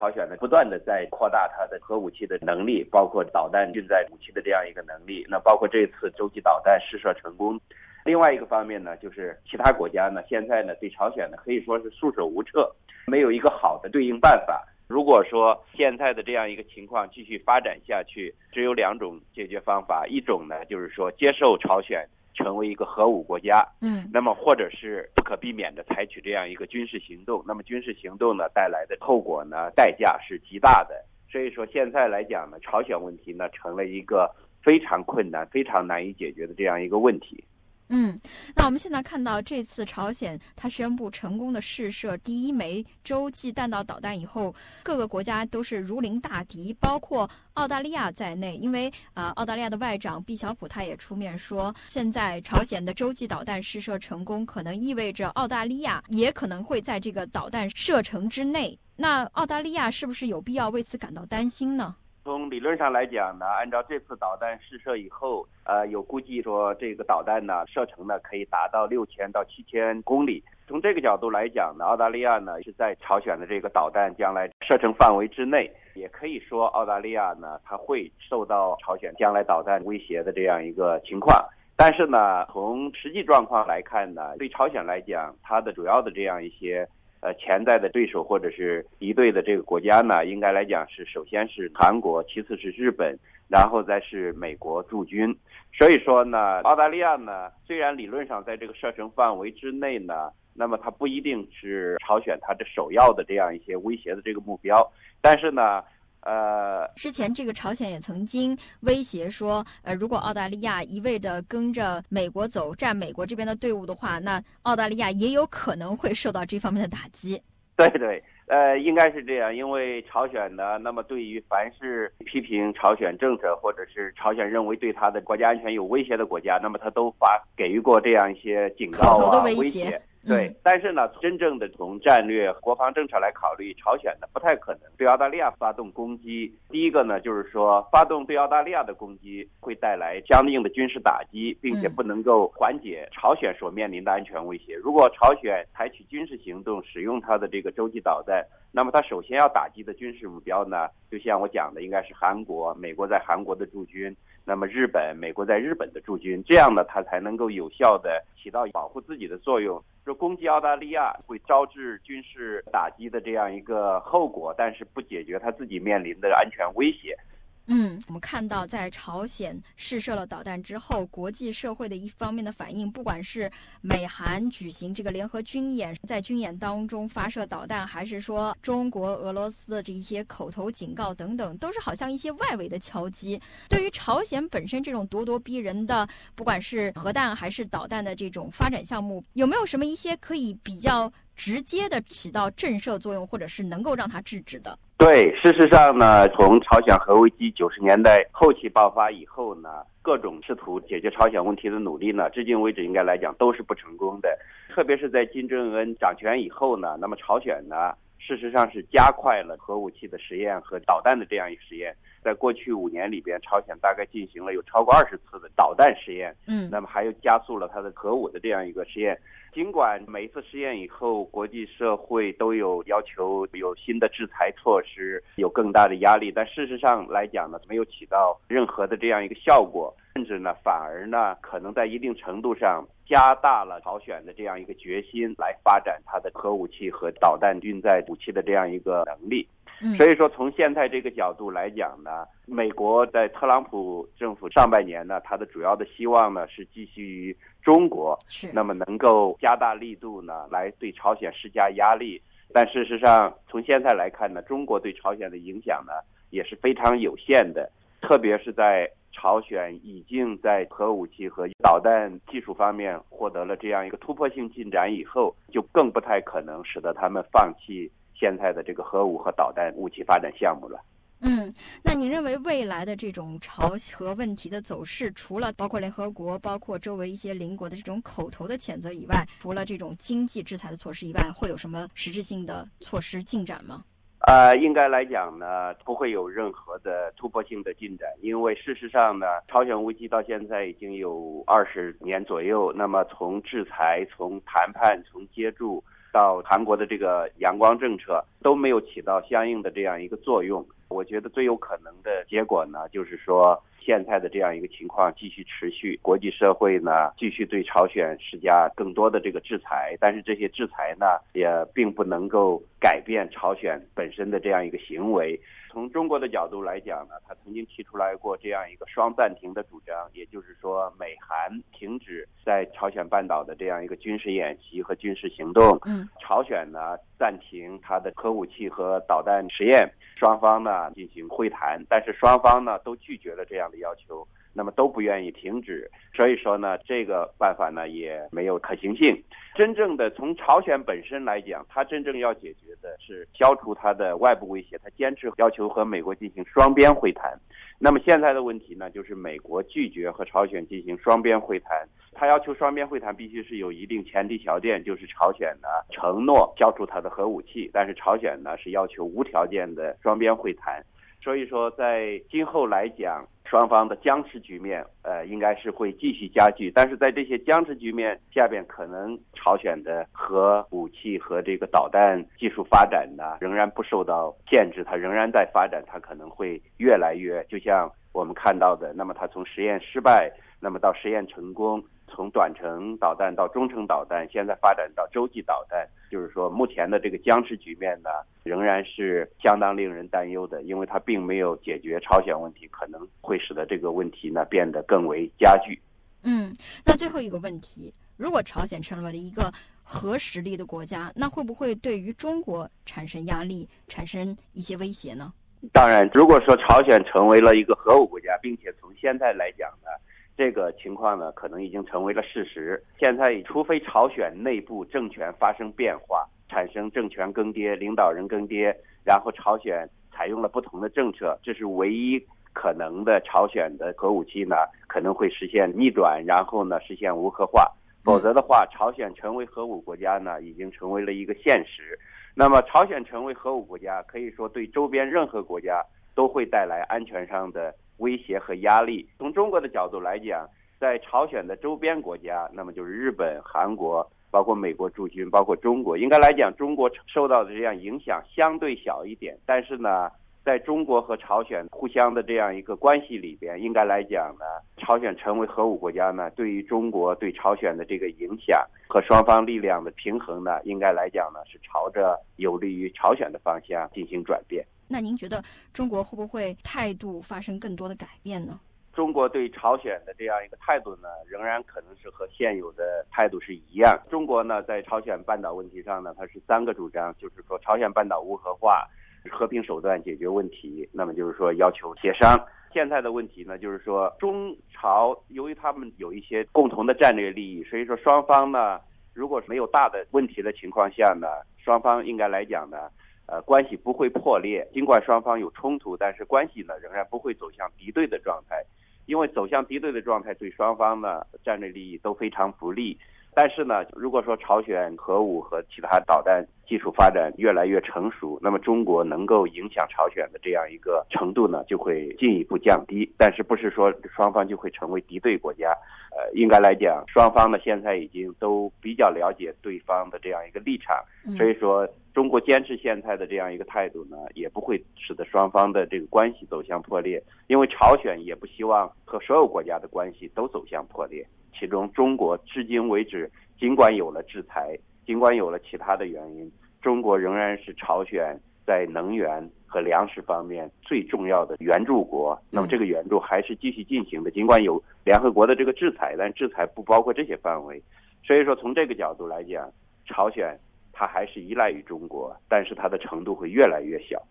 朝鲜呢不断的在扩大它的核武器的能力，包括导弹运载武器的这样一个能力。那包括这次洲际导弹试射成功。另外一个方面呢，就是其他国家呢现在呢对朝鲜呢可以说是束手无策，没有一个好的对应办法。如果说现在的这样一个情况继续发展下去，只有两种解决方法，一种呢就是说接受朝鲜成为一个核武国家，那么或者是不可避免的采取这样一个军事行动。那么军事行动呢带来的后果呢代价是极大的。所以说现在来讲呢，朝鲜问题呢成了一个非常困难、非常难以解决的这样一个问题。 那我们现在看到这次朝鲜它宣布成功的试射第一枚洲际弹道导弹以后，各个国家都是如临大敌，包括澳大利亚在内。因为澳大利亚的外长毕晓普他也出面说，现在朝鲜的洲际导弹试射成功，可能意味着澳大利亚也可能会在这个导弹射程之内。那澳大利亚是不是有必要为此感到担心呢？ 从理论上来讲呢，按照这次导弹试射以后，有估计说这个导弹呢射程呢可以达到6000到7000公里。从这个角度来讲呢，澳大利亚呢是在朝鲜的这个导弹将来射程范围之内，也可以说澳大利亚呢它会受到朝鲜将来导弹威胁的这样一个情况。但是呢，从实际状况来看呢，对朝鲜来讲，它的主要的这样一些潜在的对手或者是敌对的这个国家呢，应该来讲是首先是韩国，其次是日本，然后再是美国驻军。所以说呢，澳大利亚呢虽然理论上在这个射程范围之内呢，那么它不一定是朝鲜它的首要的这样一些威胁的这个目标，但是呢之前这个朝鲜也曾经威胁说，如果澳大利亚一味的跟着美国走，站美国这边的队伍的话，那澳大利亚也有可能会受到这方面的打击。 对，应该是这样，因为朝鲜呢，那么对于凡是批评朝鲜政策或者是朝鲜认为对他的国家安全有威胁的国家，那么他都给予过这样一些警告威胁。对，但是呢，真正的从战略国防政策来考虑，朝鲜呢不太可能对澳大利亚发动攻击。第一个呢，就是说发动对澳大利亚的攻击会带来相应的军事打击，并且不能够缓解朝鲜所面临的安全威胁。如果朝鲜采取军事行动，使用它的这个洲际导弹，那么它首先要打击的军事目标呢，就像我讲的，应该是韩国，美国在韩国的驻军，那么日本，美国在日本的驻军，这样呢，它才能够有效的起到保护自己的作用。说攻击澳大利亚会招致军事打击的这样一个后果，但是不解决他自己面临的安全威胁。 我们看到在朝鲜试射了导弹之后，国际社会的一方面的反应，不管是美韩举行这个联合军演，在军演当中发射导弹，还是说中国、俄罗斯的这一些口头警告等等，都是好像一些外围的敲击。对于朝鲜本身这种咄咄逼人的，不管是核弹还是导弹的这种发展项目，有没有什么一些可以比较直接的起到震慑作用，或者是能够让它制止的？ 对，事实上呢，从朝鲜核危机90年代后期爆发以后呢，各种试图解决朝鲜问题的努力呢，至今为止应该来讲都是不成功的。特别是在金正恩掌权以后呢，那么朝鲜呢，事实上是加快了核武器的实验和导弹的这样一个实验。在过去5年里边，朝鲜大概进行了有超过20次的导弹实验，那么还有加速了它的核武的这样一个实验。尽管每一次实验以后，国际社会都有要求有新的制裁措施，有更大的压力，但事实上来讲呢，没有起到任何的这样一个效果，甚至呢，反而呢，可能在一定程度上加大了朝鲜的这样一个决心，来发展它的核武器和导弹运载武器的这样一个能力。所以说，从现在这个角度来讲呢，美国在特朗普政府上半年呢，它的主要的希望呢是继续于中国，那么能够加大力度呢，来对朝鲜施加压力。但事实上，从现在来看呢，中国对朝鲜的影响呢也是非常有限的，特别是在朝鲜已经在核武器和导弹技术方面获得了这样一个突破性进展以后，就更不太可能使得他们放弃现在的这个核武和导弹武器发展项目了。 那你认为未来的这种朝核问题的走势，除了包括联合国、包括周围一些邻国的这种口头的谴责以外，除了这种经济制裁的措施以外，会有什么实质性的措施进展吗？ 应该来讲呢，不会有任何的突破性的进展，因为事实上呢，朝鲜危机到现在已经有20年左右，那么从制裁、从谈判、从接触， 到韩国的这个阳光政策都没有起到相应的这样一个作用。我觉得最有可能的结果呢，就是说现在的这样一个情况继续持续，国际社会呢继续对朝鲜施加更多的这个制裁，但是这些制裁呢也并不能够改变朝鲜本身的这样一个行为。从中国的角度来讲呢，他曾经提出来过这样一个双暂停的主张，也就是说美韩停止在朝鲜半岛的这样一个军事演习和军事行动，朝鲜呢暂停它的核武器和导弹实验，双方呢进行会谈，但是双方呢都拒绝了这样的要求，那么都不愿意停止，所以说呢这个办法呢也没有可行性。真正的从朝鲜本身来讲，它真正要解决的是消除它的外部威胁，它坚持要求和美国进行双边会谈。那么现在的问题呢，就是美国拒绝和朝鲜进行双边会谈，他要求双边会谈必须是有一定前提条件，就是朝鲜呢承诺消除它的核武器，但是朝鲜呢是要求无条件的双边会谈。所以说在今后来讲，双方的僵持局面应该是会继续加剧，但是在这些僵持局面下边，可能朝鲜的核武器和这个导弹技术发展呢仍然不受到限制，它仍然在发展，它可能会越来越，就像我们看到的，那么它从实验失败，那么到实验成功，从短程导弹到中程导弹，现在发展到洲际导弹，就是说目前的这个僵持局面呢仍然是相当令人担忧的，因为它并没有解决朝鲜问题，可能会使得这个问题呢变得更为加剧。 那最后一个问题，如果朝鲜成为了一个核实力的国家，那会不会对于中国产生压力，产生一些威胁呢？ 当然，如果说朝鲜成为了一个核武国家，并且从现在来讲呢，这个情况呢可能已经成为了事实。现在除非朝鲜内部政权发生变化，产生政权更迭，领导人更迭，然后朝鲜采用了不同的政策，这是唯一可能的，朝鲜的核武器呢可能会实现逆转，然后呢实现无核化。否则的话，朝鲜成为核武国家呢已经成为了一个现实。那么朝鲜成为核武国家，可以说对周边任何国家都会带来安全上的威胁和压力。从中国的角度来讲，在朝鲜的周边国家，那么就是日本、韩国，包括美国驻军，包括中国，应该来讲中国受到的这样影响相对小一点，但是呢在中国和朝鲜互相的这样一个关系里边，应该来讲呢，朝鲜成为核武国家呢，对于中国对朝鲜的这个影响和双方力量的平衡呢，应该来讲呢是朝着有利于朝鲜的方向进行转变。 那您觉得中国会不会态度发生更多的改变呢？ 中国对朝鲜的这样一个态度呢，仍然可能是和现有的态度是一样。中国呢，在朝鲜半岛问题上呢，它是3个主张，就是说朝鲜半岛无核化，和平手段解决问题，那么就是说要求协商。现在的问题呢，就是说中朝由于他们有一些共同的战略利益，所以说双方呢，如果没有大的问题的情况下呢，双方应该来讲呢，关系不会破裂。尽管双方有冲突，但是关系呢仍然不会走向敌对的状态，因为走向敌对的状态对双方呢战略利益都非常不利。但是呢，如果说朝鲜核武和其他导弹技术发展越来越成熟，那么中国能够影响朝鲜的这样一个程度呢，就会进一步降低。但是不是说双方就会成为敌对国家？应该来讲，双方呢现在已经都比较了解对方的这样一个立场，所以说中国坚持现在的这样一个态度呢，也不会使得双方的这个关系走向破裂，因为朝鲜也不希望和所有国家的关系都走向破裂。其中中国至今为止，尽管有了制裁，尽管有了其他的原因，中国仍然是朝鲜在能源和粮食方面最重要的援助国。那么这个援助还是继续进行的，尽管有联合国的这个制裁，但制裁不包括这些范围。所以说从这个角度来讲，朝鲜它还是依赖于中国，但是它的程度会越来越小。